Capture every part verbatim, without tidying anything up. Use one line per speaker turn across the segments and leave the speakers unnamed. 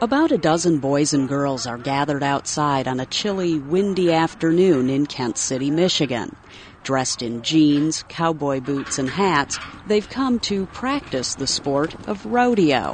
About a dozen boys and girls are gathered outside on a chilly, windy afternoon in Kent City, Michigan. Dressed in jeans, cowboy boots, and hats, they've come to practice the sport of rodeo.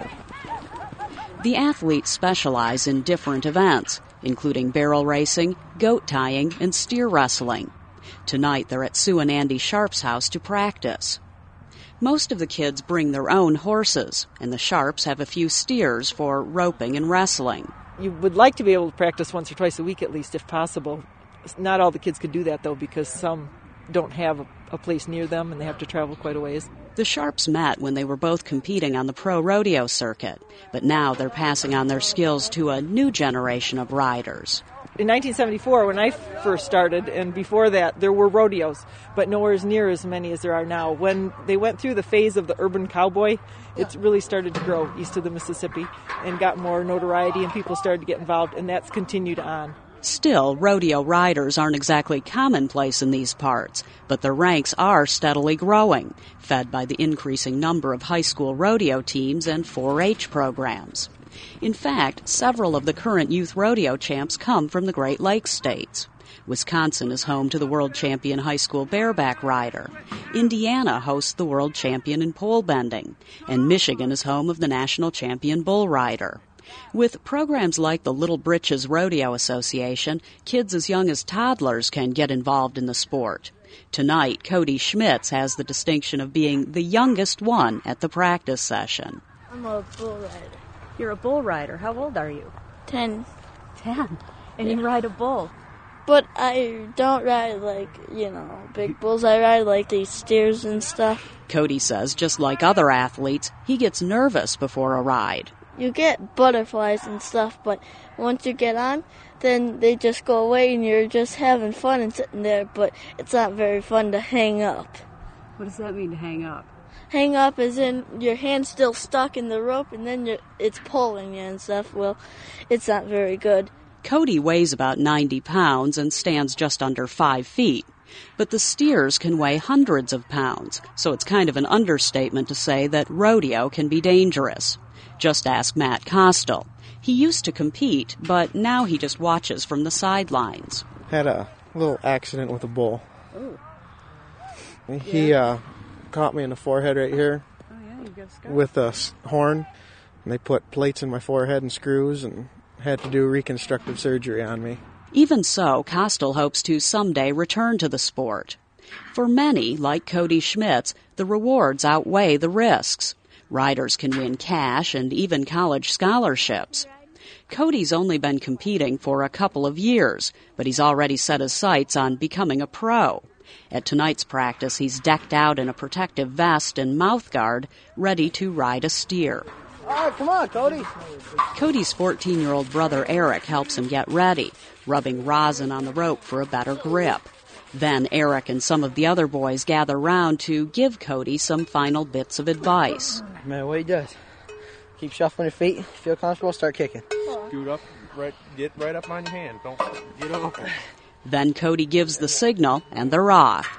The athletes specialize in different events, including barrel racing, goat tying, and steer wrestling. Tonight they're at Sue and Andy Sharp's house to practice. Most of the kids bring their own horses, and the Sharps have a few steers for roping and wrestling.
You would like to be able to practice once or twice a week at least, if possible. Not all the kids could do that, though, because some don't have a, a place near them and they have to travel quite a ways.
The Sharps met when they were both competing on the pro rodeo circuit, but now they're passing on their skills to a new generation of riders.
In nineteen seventy-four, when I first started, and before that, there were rodeos, but nowhere as near as many as there are now. When they went through the phase of the urban cowboy, it really started to grow east of the Mississippi and got more notoriety, and people started to get involved, and that's continued on.
Still, rodeo riders aren't exactly commonplace in these parts, but their ranks are steadily growing, fed by the increasing number of high school rodeo teams and four H programs. In fact, several of the current youth rodeo champs come from the Great Lakes states. Wisconsin is home to the world champion high school bareback rider. Indiana hosts the world champion in pole bending. And Michigan is home of the national champion bull rider. With programs like the Little Britches Rodeo Association, kids as young as toddlers can get involved in the sport. Tonight, Cody Schmitz has the distinction of being the youngest one at the practice session.
I'm a bull rider.
You're a bull rider. How old are you?
Ten.
Ten? And you ride a bull?
But I don't ride like, you know, big bulls. I ride like these steers and stuff.
Cody says just like other athletes, he gets nervous before a ride.
You get butterflies and stuff, but once you get on, then they just go away and you're just having fun and sitting there, but it's not very fun to hang up.
What does that mean, to hang up?
Hang up as in your hand's still stuck in the rope and then you're, it's pulling you and stuff. Well, it's not very good.
Cody weighs about ninety pounds and stands just under five feet. But the steers can weigh hundreds of pounds, so it's kind of an understatement to say that rodeo can be dangerous. Just ask Matt Kostel. He used to compete, but now he just watches from the sidelines.
Had a little accident with a bull.
Ooh.
He
yeah.
uh, caught me in the forehead right here.
Oh, yeah, you got a scar.
With a horn. And they put plates in my forehead and screws and had to do reconstructive surgery on me.
Even so, Kostel hopes to someday return to the sport. For many, like Cody Schmitz, the rewards outweigh the risks. Riders can win cash and even college scholarships. Cody's only been competing for a couple of years, but he's already set his sights on becoming a pro. At tonight's practice, he's decked out in a protective vest and mouthguard, ready to ride a steer.
All right, come on, Cody.
Cody's fourteen-year-old brother Eric helps him get ready, rubbing rosin on the rope for a better grip. Then Eric and some of the other boys gather round to give Cody some final bits of advice.
Man, what he does, keep shuffling your feet, feel comfortable, start kicking.
Scoot up, right, get right up on your hand. Don't get off.
Then Cody gives the signal, and they're off.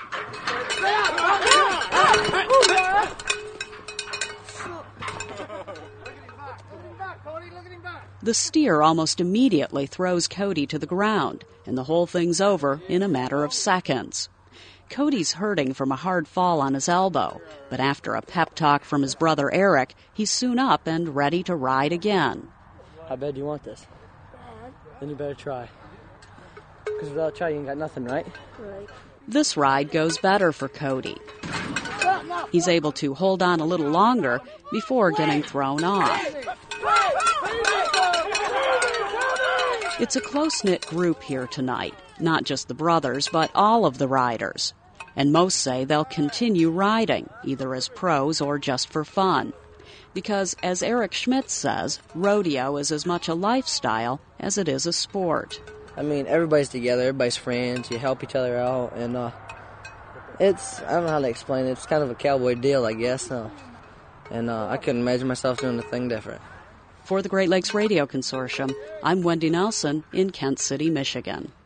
The steer almost immediately throws Cody to the ground, and the whole thing's over in a matter of seconds. Cody's hurting from a hard fall on his elbow, but after a pep talk from his brother Eric, he's soon up and ready to ride again.
How bad do you want this? Then you better try. Because without trying, you ain't got nothing, right?
Right.
This ride goes better for Cody. He's able to hold on a little longer before getting thrown off. It's a close-knit group here tonight, not just the brothers, but all of the riders. And most say they'll continue riding, either as pros or just for fun. Because, as Eric Schmitz says, rodeo is as much a lifestyle as it is a sport.
I mean, everybody's together, everybody's friends, you help each other out, and uh, it's, I don't know how to explain it, it's kind of a cowboy deal, I guess, uh, and uh, I couldn't imagine myself doing a thing different.
For the Great Lakes Radio Consortium, I'm Wendy Nelson in Kent City, Michigan.